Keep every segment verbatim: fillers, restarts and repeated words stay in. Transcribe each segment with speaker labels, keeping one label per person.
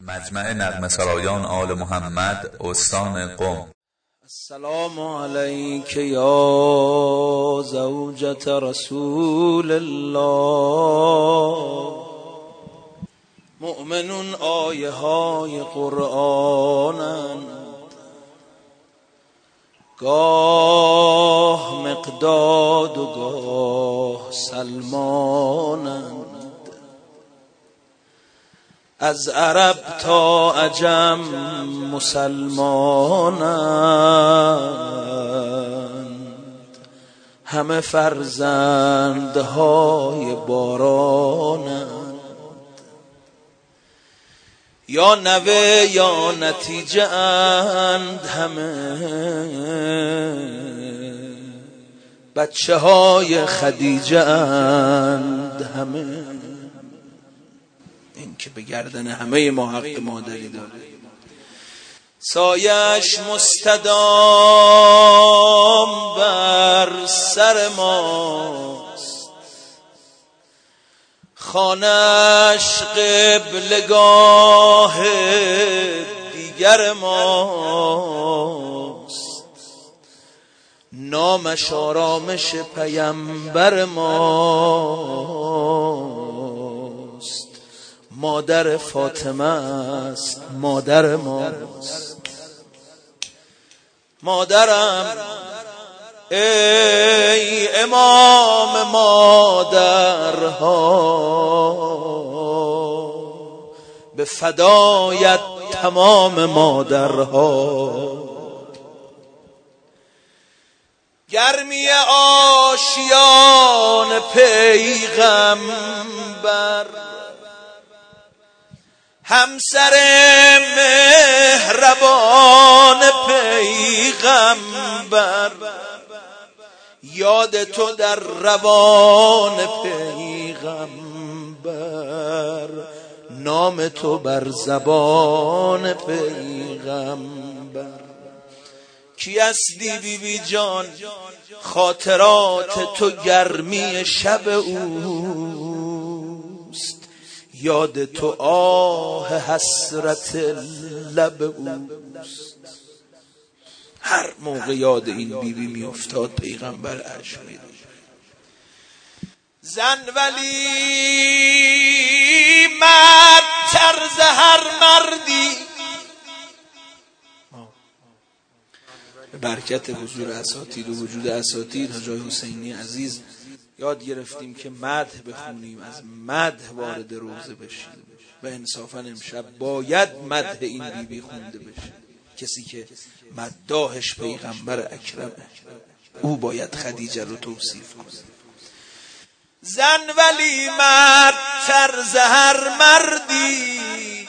Speaker 1: مجمع نغمه سرایان آل محمد استان قم.
Speaker 2: السلام علیک یا زوجة رسول الله. مؤمنون آیه های قرآنند، گاه مقداد و گاه سلمانند. از عرب تا عجم مسلمانند، همه فرزندهای بارانند. یا نوه یا نتیجه اند، همه بچه های خدیجه اند. همه این که به گردن همه ما حق مادری داره. سایش مستدام بر سر ماست، خانش قبلگاه دیگر ماست. نامش آرامش پیمبر ماست. مادر فاطمه است، مادر ماست. مادرم ای امام مادرها، به فدایت تمام مادرها. گرمی آشیان پیغمبر، همسر مهربان پیغمبر. یاد تو در روان پیغمبر، نام تو بر زبان پیغمبر. کی هستی بی بی جان؟ خاطرات تو گرمی شب اوست. یاد تو آه حسرت لب اوست. هر موقع یاد این بیبی می افتاد پیغمبر اشک می ریخت. زن ولی مرد طرز هر مردی، به برکت حضور اساتید و وجود اساتید حاج حسینی عزیز یاد گرفتیم که مدح بخونیم، از مدح وارد روزه بشیم. و انصافا امشب باید مدح این بیبی خونده بشه. کسی که مداحش پیغمبر اکرمه، او باید خدیجه رو توصیف کنه. زن ولی مرد طرز هر مردی،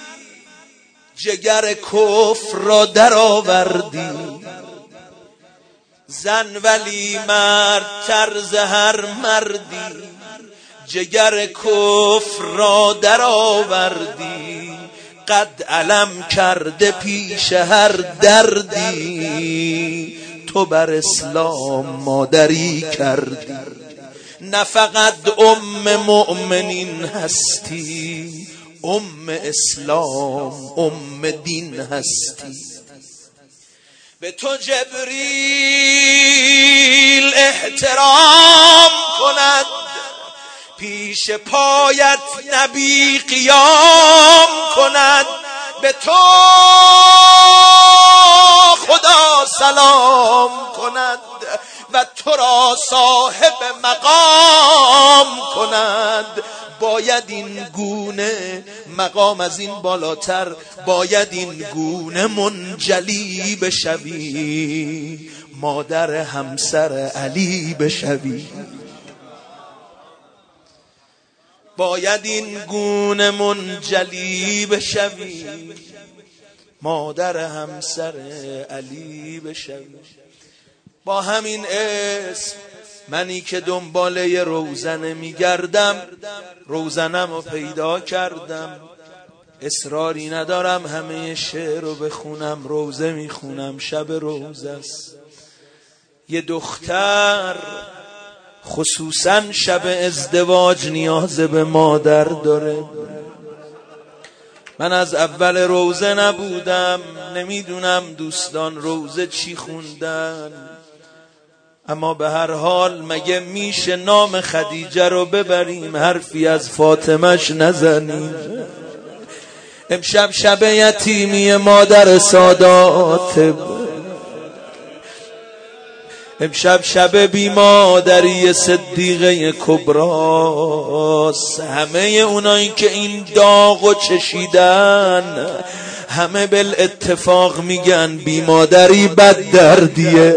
Speaker 2: جگر کفر را در آوردی. زن ولی مرد طرز هر مردی، جگر کفر را در آوردی. قد علم کرده پیش هر دردی، تو بر اسلام مادری کردی. نه فقط ام مؤمنین هستی، ام اسلام، ام دین هستی. به تو جبریل احترام کند، پیش پایت نبی قیام کند. به تو خدا سلام کند و تو را صاحب مقام کند. باید این گونه مقام از این بالاتر، باید این گونه منجلی بشوی، مادر همسر علی بشوی. باید این گونه منجلی بشوی، مادر همسر علی بشوی. با همین اسم منی که دنباله روزنه میگردم، روزنم رو پیدا کردم. اصراری ندارم همه شعر رو بخونم، روزه میخونم، شب روزه است. یه دختر خصوصا شب ازدواج نیاز به مادر داره. من از اول روزه نبودم، نمیدونم دوستان روزه چی خوندن، اما به هر حال مگه میشه نام خدیجه رو ببریم حرفی از فاطمهش نزنیم؟ امشب شب یتیمی مادر سادات، امشب شب بی مادری صدیقه کبراست. همه اونایی که این داغو چشیدن همه بالاتفاق میگن بی مادری بد دردیه.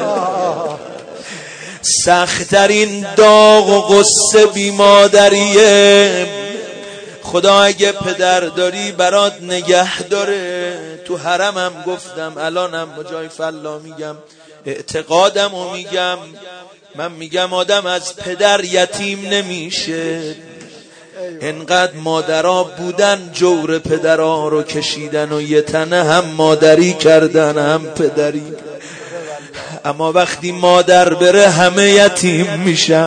Speaker 2: سخت‌ترین داغ و غصه بی مادریه. خدا اگه پدر داری برات نگه داره. تو حرمم گفتم، الانم جای فلا میگم، اعتقادم و میگم، من میگم آدم از پدر یتیم نمیشه. انقدر مادرها بودن جور پدرها رو کشیدن و یه تنه هم مادری کردن هم پدری، اما وقتی مادر بره همه یتیم میشن.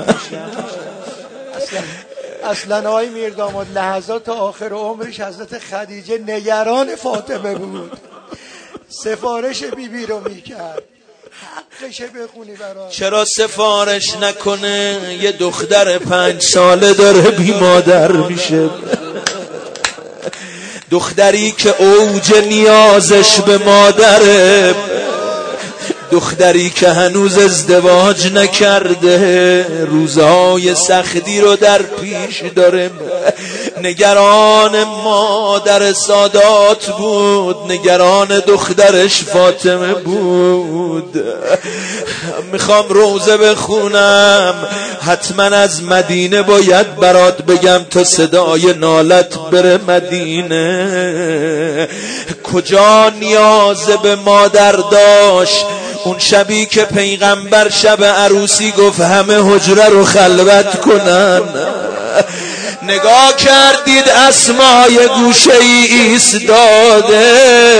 Speaker 3: اصلا آقای میرداماد لحظات آخر عمرش حضرت خدیجه نگران فاطمه بود، سفارش بی بی رو میکرد حقشه بخونی برای.
Speaker 2: چرا سفارش نکنه؟ یه دختر پنج ساله داره بی مادر میشه، دختری که اوج نیازش به مادره، دختری که هنوز ازدواج نکرده، روزهای سختی رو در پیش داره. نگران مادر سادات بود، نگران دخترش فاطمه بود. میخوام روزه بخونم، حتما از مدینه باید برات بگم تا صدای نالت بره مدینه. کجا نیاز به مادر داشت اون شبی که پیغمبر شب عروسی گفت همه حجره رو خلوت کنن؟ نگاه کردید اسمای گوشه ای ایستاده،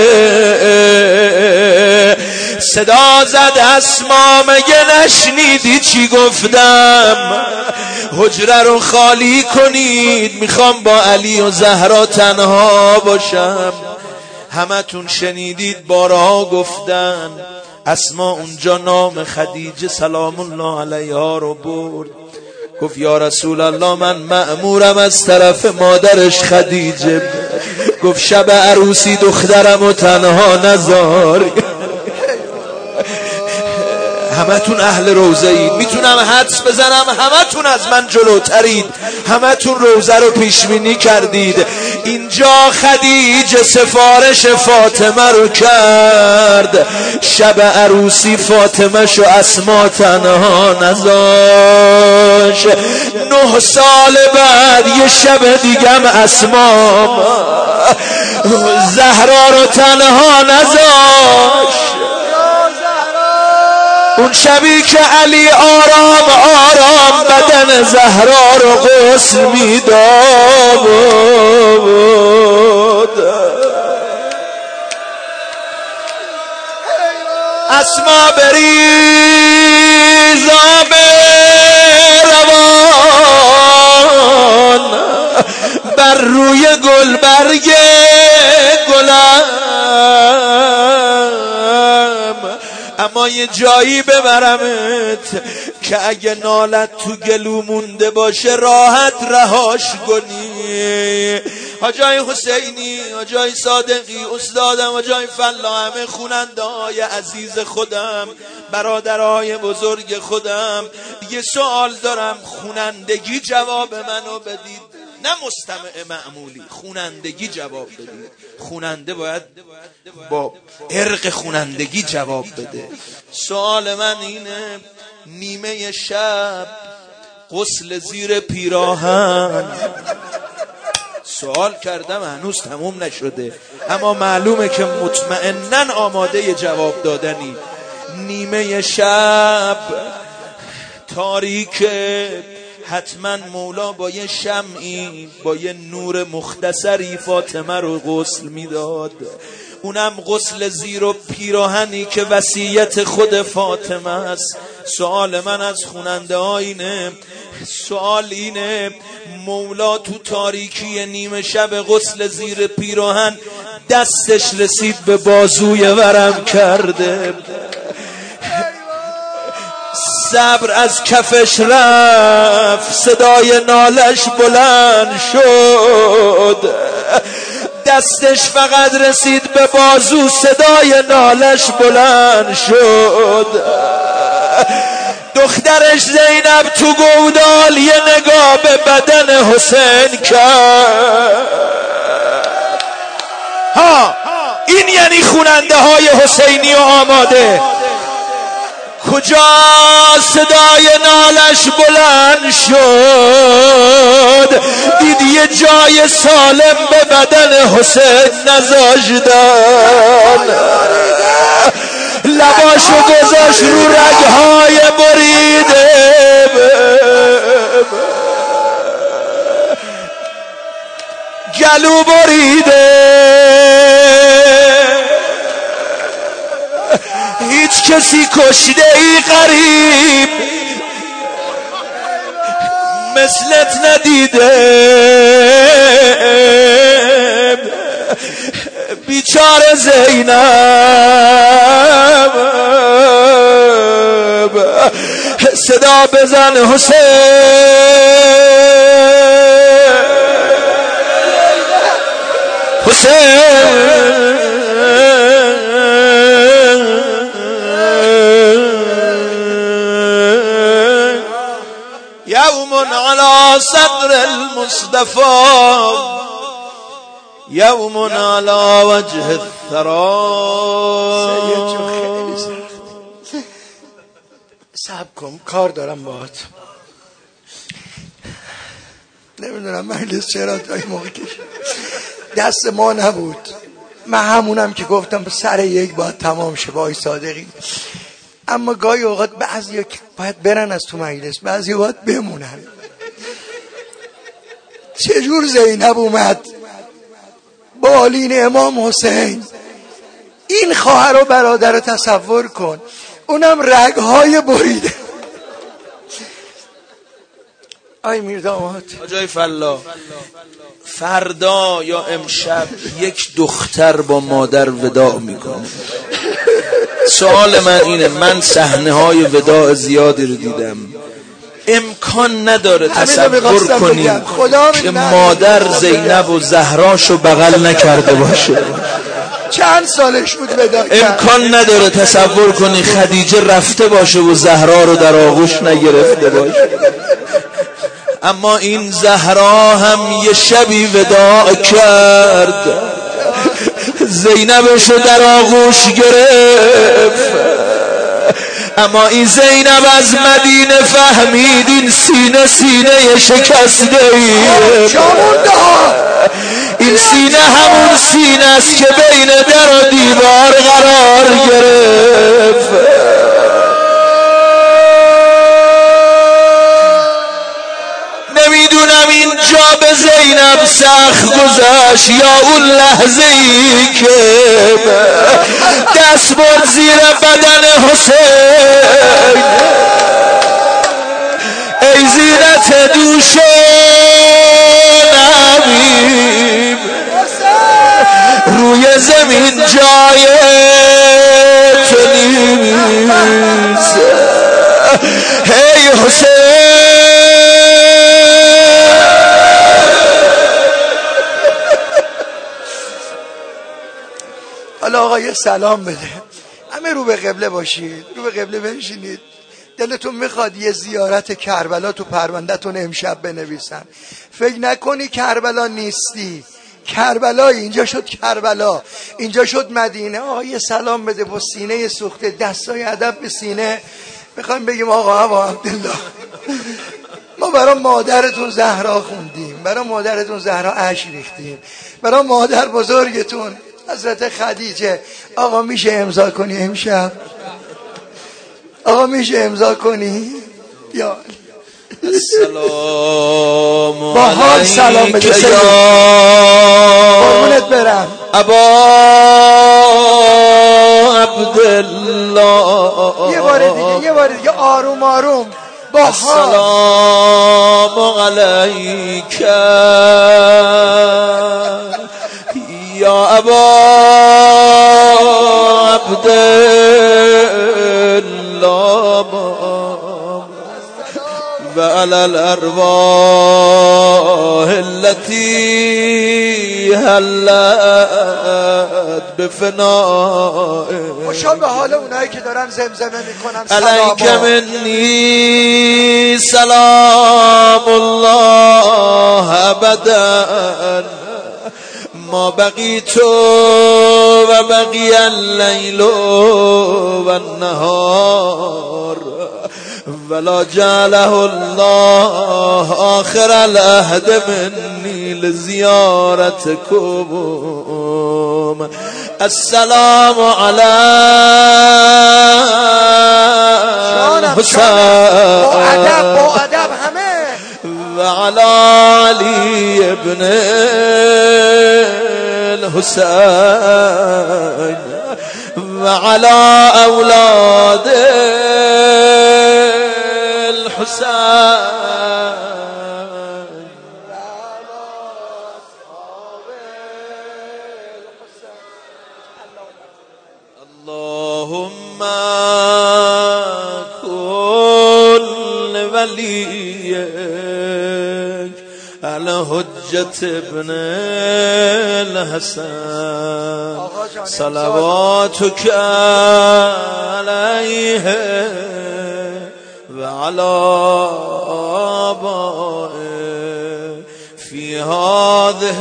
Speaker 2: صدا زد اسما، مگه نشنیدی چی گفتم؟ حجره رو خالی کنید، میخوام با علی و زهرا تنها باشم. همتون شنیدید بارها گفتن. اسما اونجا نام خدیجه سلام الله علیها رو برد، گفت یا رسول الله من مأمورم از طرف مادرش خدیجه، گفت شب عروسی دخترم و تنها نذار. همتون اهل روزه اید، میتونم حدس بزنم همتون از من جلوترید، همتون روزه رو پیش بینی کردید. اینجا خدیجه سفارش فاطمه رو کرد، شب عروسی فاطمه شو اسما تنها نذاش. نه سال بعد یه شب دیگم اسما زهرا رو تنها نذاش. اون شبی که علی آرام آرام بدن زهرا رو غسل میداد، اسما بریز آب روان بر روی گل برگ گلم، اما یه جایی ببرمت که اگه نالت تو گلو مونده باشه راحت رهاش کنی. حاجای حسینی، حاجای صادقی، استادم، حاجای فلا، همه خوننده های عزیز خودم، برادرای بزرگ خودم، یه سوال دارم، خونندگی جواب منو بدید، نه مستمع معمولی، خونندگی جواب بدید. خوننده باید با عرق خونندگی جواب بده. سوال من اینه، نیمه شب غسل زیر پیراهن، سوال کردم هنوز تموم نشده اما معلومه که مطمئنن آماده جواب دادنی. نیمه شب تاریکه، حتما مولا با یه شمعی با یه نور مختصری فاطمه رو غسل میداد، اونم غسل زیر و پیراهنی که وصیت خود فاطمه است. سوال من از خوننده ها اینه، سوال اینه، مولا تو تاریکی نیمه شب غسل زیر پیراهن دستش رسید به بازوی ورم کرده، صبر از کفش رفت، صدای نالش بلند شد، دستش فقط رسید به بازو، صدای نالش بلند شد. دخترش زینب تو گودال یه نگاه به بدن حسین کرد. ها این یعنی خواننده های حسینی و آماده. کجا صدای نالش بلند شد، دید یه جای سالم به بدن حسین نذاشتن، لباشو گذاشت رو رگهای بریده، گلو بریده، هیچ کسی کشته ای غریب مثلت ندیده، بیچاره زینب صدا بزن حسین، حسین يوم على صدر المصطفى، يوم على وجه الثرى.
Speaker 3: صبر کن کار دارم باهات. نمیدونم مجلس چرا تا این موقع کشید، دست ما نبود. من همونم که گفتم سر یک باید تمام شه با آقای صادقی، اما گاهی اوقات بعضی باید برن از تو مجلس، بعضی باید بمونن. چجور زینب اومد با آلین امام حسین؟ این خواهر و برادر رو تصور کن، اونم رگهای بریده. آی میرداماد
Speaker 2: آجای فلا، فردا یا امشب یک دختر با مادر وداع میکنه. سوال من اینه، من صحنه های وداع زیادی رو دیدم، امکان نداره تصور کنیم که مادر زینب و زهراشو بغل نکرده باشه.
Speaker 3: چند سالش بود وداع کرد؟
Speaker 2: امکان نداره تصور کنی خدیجه رفته باشه و زهرا رو در آغوش نگرفته باشه. اما این زهرا هم یه شبی وداع کرد، زینبشو در آغوش گرفت، اما این زینب از مدینه فهمید این سینه سینه شکسته ایه، این سینه همون سینه است که بین در و دیوار قرار گرفت. نمیدونم این جا به زینب سخت گذشت یا اون لحظه ای که دست برد زیر بدن حسین. ای زینت دوش نبیم، روی زمین جای تو نیست. ای حسین
Speaker 3: حالا آقا یه سلام بده، همه رو به قبله باشید، رو به قبله بنشینید. دلتون میخواد یه زیارت کربلا تو پرونده‌تون امشب بنویسن، فکر نکنی کربلا نیستی، کربلا اینجا شد، کربلا اینجا شد مدینه. آقا یه سلام بده با سینه سوخته، دستای ادب به سینه. میخوایم بگیم آقا ابا عبدالله ما برای مادرتون زهرا خوندیم، برای مادرتون زهرا اشک ریختیم، برای مادر بزرگتون حضرت خدیجه. آقا میشه امضا کنی امشب؟ آقا میشه امضا کنی؟ یا
Speaker 2: السلام
Speaker 3: با حال سلام بده قربونت برم
Speaker 2: ابا عبدالله.
Speaker 3: یه بار دیگه یه بار دیگه آروم آروم با با
Speaker 2: السلام علیک یا ابا عبدالله و علی الارواح التي هلت بفنائه.
Speaker 3: خوشا به حال اونایی که دارن زمزمه میکنن
Speaker 2: علیک منی سلام الله ابدا ما بقیت و بقی اللیل و النهار ولا جعله الله آخر العهد منی لزیارتکم. السلام علی حسین
Speaker 3: با ادب با ادب همه
Speaker 2: و علی علی ابن الحسین و علی اولاد الحسین. اللهم كن وليك الحجة ابن الحسن صلواتك عليه وعلى آبائه في هذه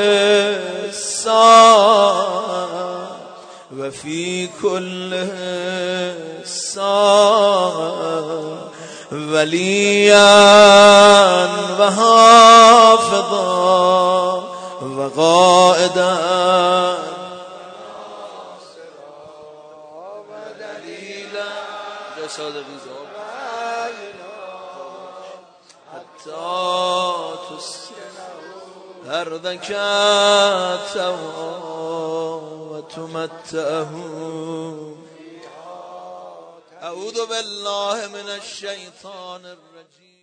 Speaker 2: الساعة وفي كل ساعة وليا وحافظا وقائدا ودليلا جسد غزاب حتى تسكن أرضك وتمتعه. أعوذ بالله من الشيطان الرجيم.